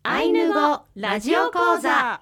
アイヌ語ラジオ講座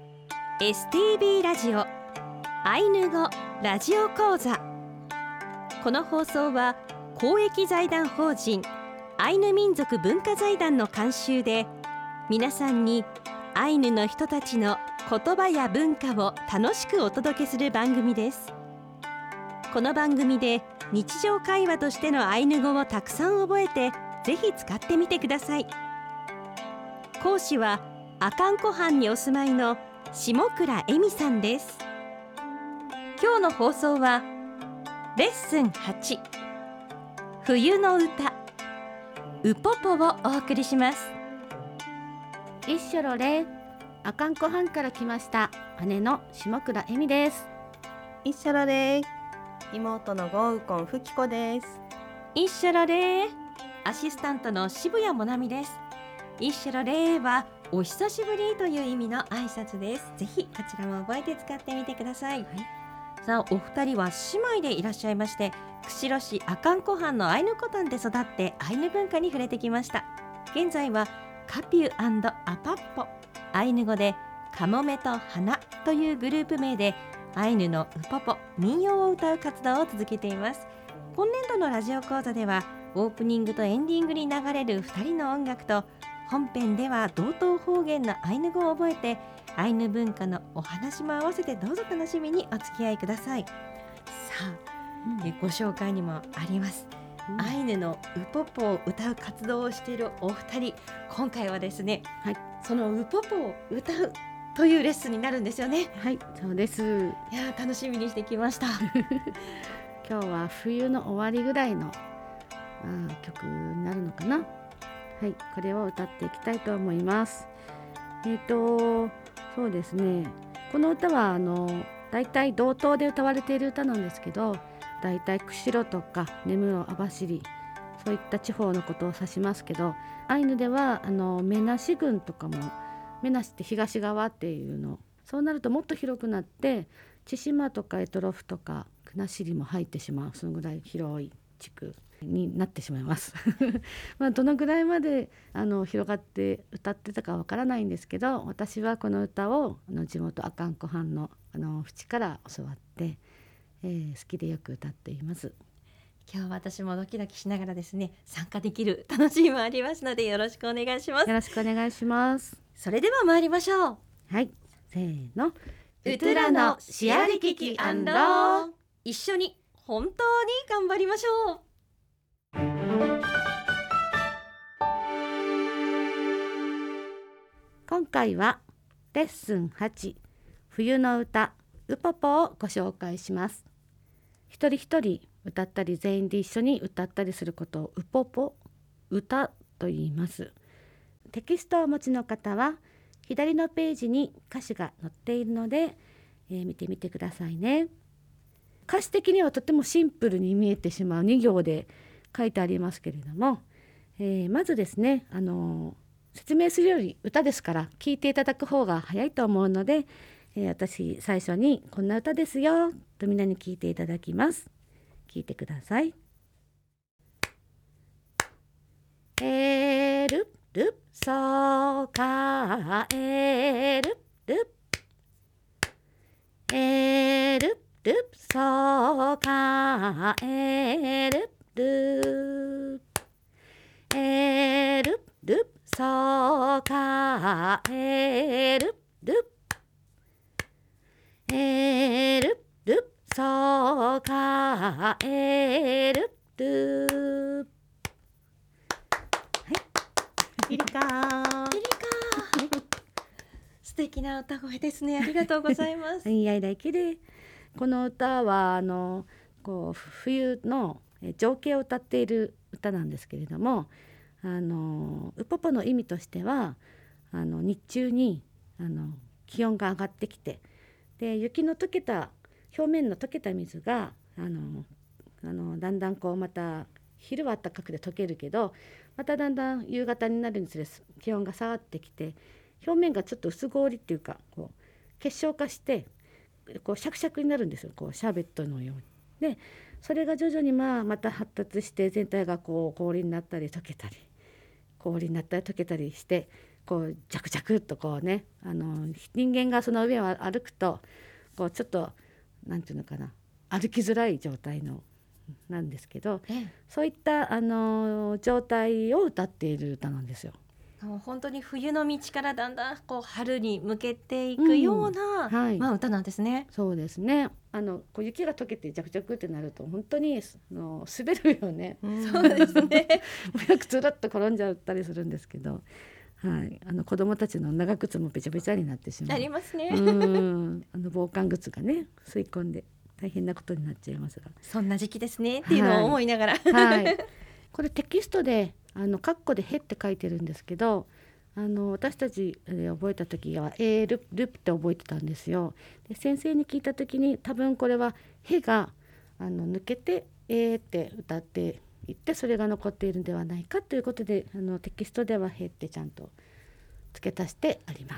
STB ラジオアイヌ語ラジオ講座。この放送は公益財団法人アイヌ民族文化財団の監修で、皆さんにアイヌの人たちの言葉や文化を楽しくお届けする番組です。この番組で日常会話としてのアイヌ語をたくさん覚えて、ぜひ使ってみてください。講師は阿寒湖畔にお住まいの下倉恵美さんです。今日の放送はレッスン8、冬の歌ウポポをお送りします。 一緒ろれ、阿寒湖畔から来ました姉の下倉恵美です。 一緒ろれ、妹のゴウコンフキコです。 一緒ろれ、アシスタントの渋谷もなみです。一緒ろれはお久しぶりという意味の挨拶です。ぜひこちらも覚えて使ってみてください。さあ、お二人は姉妹でいらっしゃいまして、釧路市阿寒湖畔のアイヌコタンで育ってアイヌ文化に触れてきました。現在はカピュー&アパッポ、アイヌ語でカモメと花というグループ名でアイヌのウポポ、民謡を歌う活動を続けています。今年度のラジオ講座ではオープニングとエンディングに流れる2人の音楽と、本編では道東方言のアイヌ語を覚えて、アイヌ文化のお話も合わせてどうぞ楽しみにお付き合いください。さあ、ご紹介にもあります、アイヌのウポポを歌う活動をしているお二人、今回はですね、そのウポポを歌うというレッスンになるんですよね。 はい、そうです。 いや、楽しみにしてきました今日は冬の終わりぐらいの曲になるのかな。はい、これを歌っていきたいと思います。そうですね、この歌はだいたい道東で歌われている歌なんですけど、だいたい釧路とか根室、網走、そういった地方のことを指しますけど、アイヌでは目無し郡とかも、目無しって東側っていうの、そうなるともっと広くなって千島とか択捉とか国後も入ってしまう、そのぐらい広い地区になってしまいますどのぐらいまで広がって歌ってたかわからないんですけど、私はこの歌を地元阿寒湖畔の淵から教わって、好きでよく歌っています。 今日は私もドキドキしながらですね、参加できる楽しみもありますので、よろしくお願いします。 よろしくお願いします。 それでは参りましょう。 はい、せーの。 ウトゥラのシアリキキアンロー、一緒に本当に頑張りましょう。 今回はレッスン8、冬の歌ウポポをご紹介します。一人一人歌ったり、全員で一緒に歌ったりすることをウポポ、歌と言います。テキストをお持ちの方は左のページに歌詞が載っているので、見てみてくださいね。歌詞的にはとてもシンプルに見えてしまう2行で書いてありますけれども、まずですね、説明するより歌ですから聞いていただく方が早いと思うので、私最初にこんな歌ですよとみんなに聞いていただきます。聞いてください。ルルソカルルルルソカルルルソカルルルソカルル。 リリカーリリカ素敵な歌声ですね。ありがとうございますいやいや、きれい。この歌は冬の情景を歌っている歌なんですけれども、ウポポの意味としては日中に気温が上がってきて、で雪の溶けた表面の溶けた水がだんだんまた昼は暖かくて溶けるけど、まただんだん夕方になるにつれ気温が下がってきて、表面がちょっと薄氷っていうか結晶化してシャクシャクになるんですよ、シャーベットのように。でそれが徐々にまた発達して、全体が氷になったり溶けたり、氷になったり溶けたりして、 こうジャクジャクっとこうね人間がその上を歩くとこうちょっとなんていうのかな歩きづらい状態のなんですけど、そういった状態を歌っている歌なんですよ。 もう本当に冬の道からだんだんこう春に向けていくような、歌なんですね。 そうですね。こう雪が溶けてジャクジャクってなると本当に滑るよね。 そうですね。 よくつらっと転んじゃったりするんですけど、子どもたちの長靴もべちゃべちゃになってしまう。 なりますね。 防寒靴がね吸い込んで大変なことになっちゃいますが、 そんな時期ですねっていうのを思いながら、 これテキストでカッコでへって書いてるんですけど、私たち覚えた時はルって覚えてたんですよ。で先生に聞いた時に多分これはへが抜けてって歌っていってそれが残っているんではないかということでテキストではへってちゃんと付け足してあります。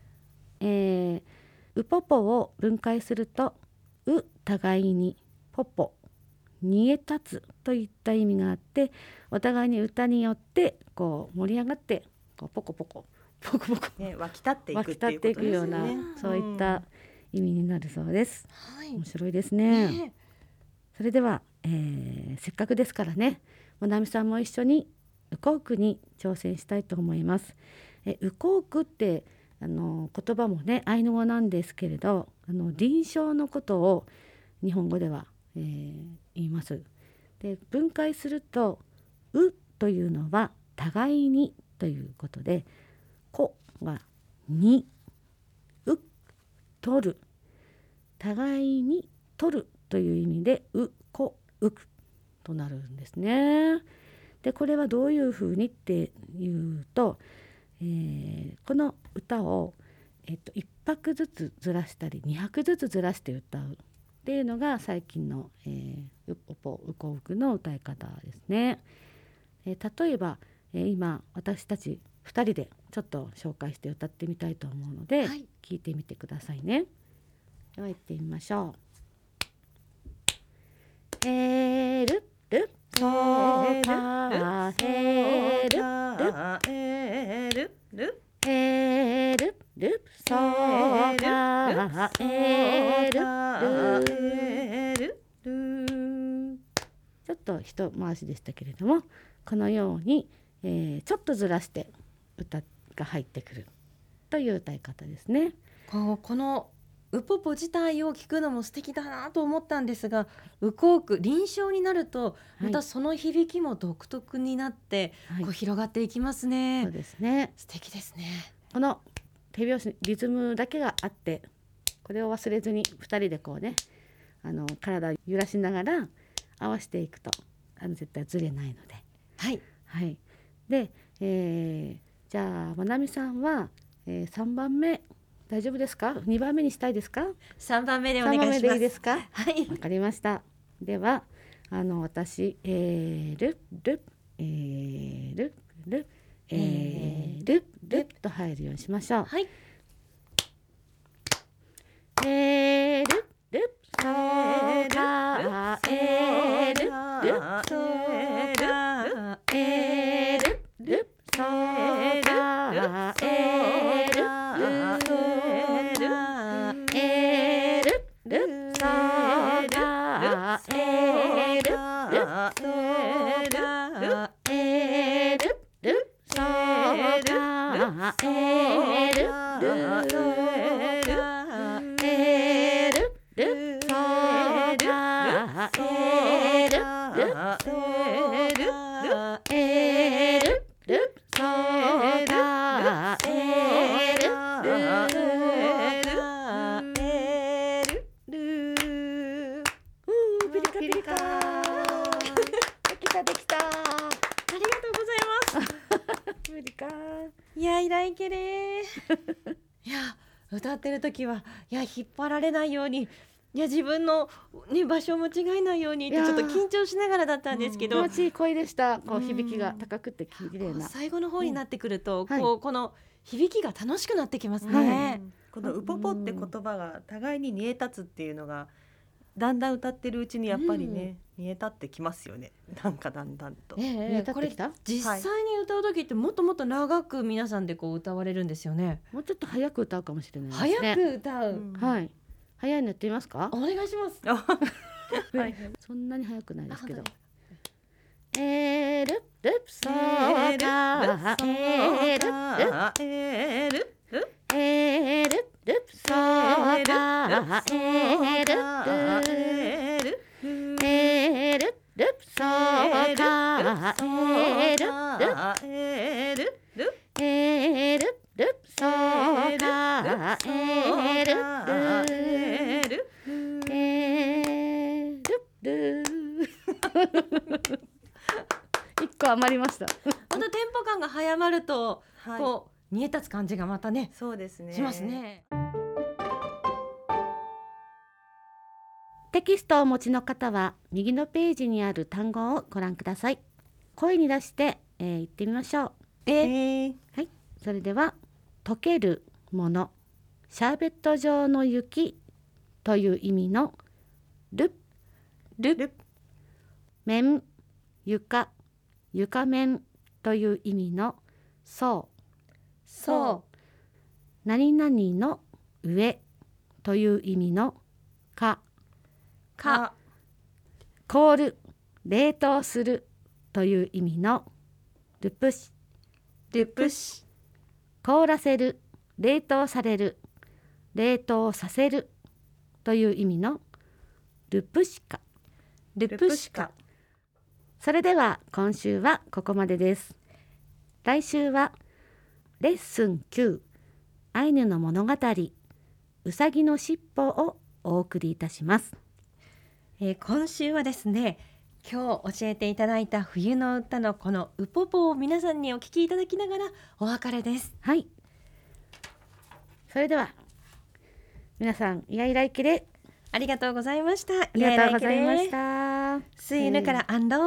うぽぽを分解するとう互いにぽぽ煮え立つといった意味があって、お互いに歌によってこう盛り上がってこうポコポコポコポコ、 湧き立っていくっていうことですね。 ようなそういった意味になるそうです。面白いですね。それでは、せっかくですからね、もなみさんも一緒にウコークに挑戦したいと思います。ウコークって言葉もねアイヌ語なんですけれど、臨床のことを日本語では言います。で分解するとうというのは互いにということで、こがにう取る互いに取るという意味でうこうくとなるんですね。でこれはどういうふうにっていうと、この歌を、1拍ずつずらしたり2拍ずつずらして歌うっていうのが最近の、ウコウクの歌い方ですね。例えば、今私たち2人でちょっと紹介して歌ってみたいと思うので、聞いてみてくださいね。では行ってみましょう。へるるそかへるるへるるそかへるる。ちょっと一回しでしたけれども、このように、ちょっとずらして歌が入ってくるという歌い方ですね。 このウポポ自体を聞くのも素敵だなと思ったんですが、ウコーク臨床になるとまたその響きも独特になって、こう広がっていきますね。 そうですね。 素敵ですね。 この手拍子リズムだけがあって、これを忘れずに2人でこうね体を揺らしながら合わせていくと絶対ずれないので、で、じゃあまなみさんは、3番目大丈夫ですか？2番目にしたいですか ？3番目でお願いします。 3番目でいいですか？ はい、 わかりました。では私ルルと入るようにしましょう。ルルソカルルソカルソカ歌ってる時はいや引っ張られないように、いや自分の、場所を間違えないようにってちょっと緊張しながらだったんですけど、 気持ちいい声でした。こう響きが高くて綺麗な。 最後の方になってくると、この響きが楽しくなってきますね。 このウポポって言葉が互いに煮え立つっていうのがだんだん歌ってるうちにやっぱりね、見えたってきますよね。なんかだんだんと。 見えたっこれてきた？ 実際に歌う時ってもっともっと長く皆さんでこう歌われるんですよね。 もうちょっと早く歌うかもしれないですね。 早く歌う、 うんはい。早いのやってみますか？ お願いします。 はい。 そんなに早くないですけどあ。 ルッソーカルッルッソーカルッルッソーカル一個余りました。 またテンポ感が早まると、 はい、 こう煮え立つ感じがまたね、 そうですね。 しますね。 テキストをお持ちの方は右のページにある単語をご覧ください。声に出して、言ってみましょう。はい、それでは溶けるもの、シャーベット状の雪という意味のル面、床、床面という意味のそう、何々の上という意味のか、凍る、冷凍するという意味のルプシ、凍らせる、冷凍される、冷凍させるという意味のルプシカ。それでは今週はここまでです。来週はレッスン9、アイヌの物語、うさぎのしっぽをお送りいたします。 今週はですね、今日教えていただいた冬の歌のこのウポポを皆さんにお聞きいただきながらお別れです。 はい。それでは皆さんイヤイライケレありがとうございました。 ありがとうございました。 スイヌからアンド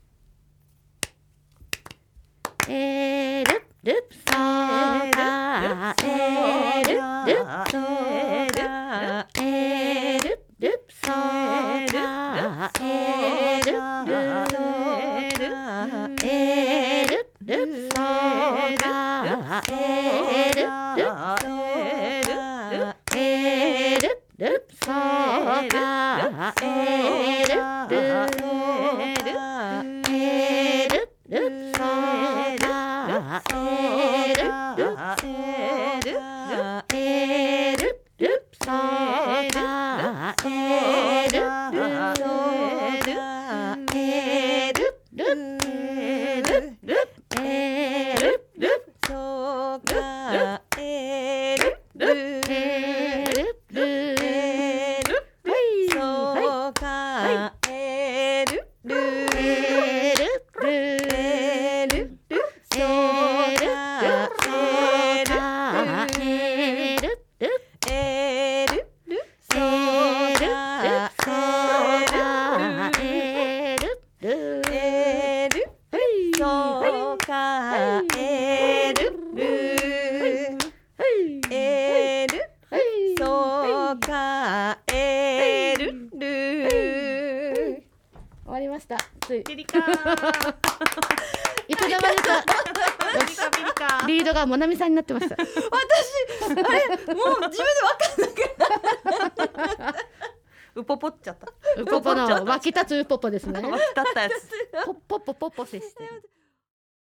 ルプソーカルプソーカルプソーカ終わりました。 ピリカいつの間にかリードがモナミさんになってました。 私あれもう自分で分かんなくなったウポポっちゃった。 ウポポの湧き立つウポポですね。 湧き立ったやつ。 ポッポポポポせして。